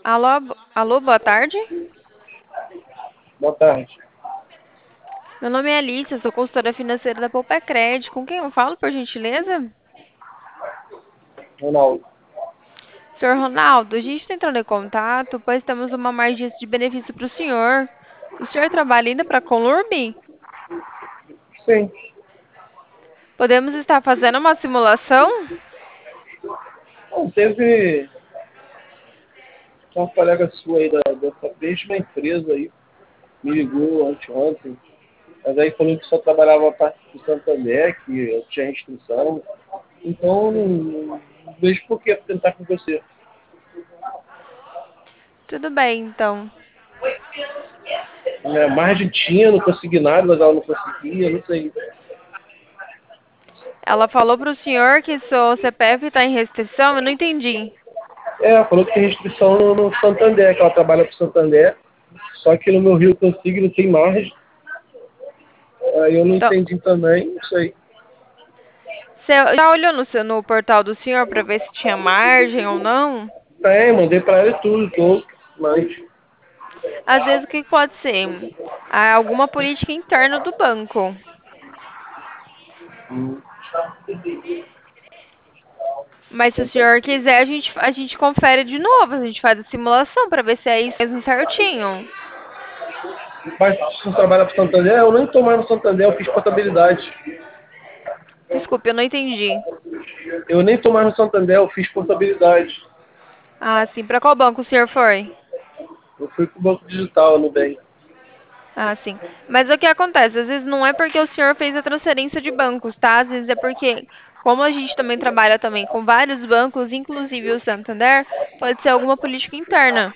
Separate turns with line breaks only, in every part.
Alô, alô, boa tarde.
Boa tarde,
Meu nome é Alice, eu sou consultora financeira da Poupa Cred. Com quem eu falo, por gentileza?
Ronaldo.
Senhor Ronaldo, a gente está entrando em contato, pois temos uma margem de benefício para o senhor. O senhor trabalha ainda para a Colurb?
Sim,
Podemos estar fazendo uma simulação?
bom, teve uma colega sua aí dessa mesma empresa aí, me ligou anteontem, mas aí falou que só trabalhava a parte do Santander, que eu tinha restrição. Então, não vejo por que tentar com você.
Tudo bem, então.
Margem tinha no consignado, mas ela não conseguia, não sei.
Ela falou para o senhor que seu CPF está em restrição? Eu não entendi.
Falou que tem restrição no Santander, que ela trabalha pro Santander, só que no meu Rio Consigo não tem margem. Aí eu não
Então,
entendi também, não sei.
você já olhou no portal do senhor para ver se tinha margem ou não?
Mandei pra ele tudo, mas
Às vezes, o que pode ser? Alguma política interna do banco. Mas se o senhor quiser, a gente confere de novo. A gente faz a simulação para ver se é isso mesmo certinho.
Mas se não trabalha para Santander, eu nem estou mais no Santander, eu fiz portabilidade.
Desculpe, eu não entendi.
Eu nem estou mais no Santander, eu fiz portabilidade.
Ah, sim. Para qual banco o senhor foi?
Eu fui pro Banco Digital, no bem.
Ah, sim. Mas o que acontece? Às vezes não é porque o senhor fez a transferência de bancos, tá? Às vezes é porque, como a gente também trabalha também com vários bancos, inclusive o Santander, pode ser alguma política interna.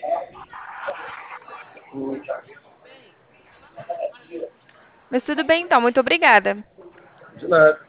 Mas tudo bem, então. Muito obrigada.
De nada.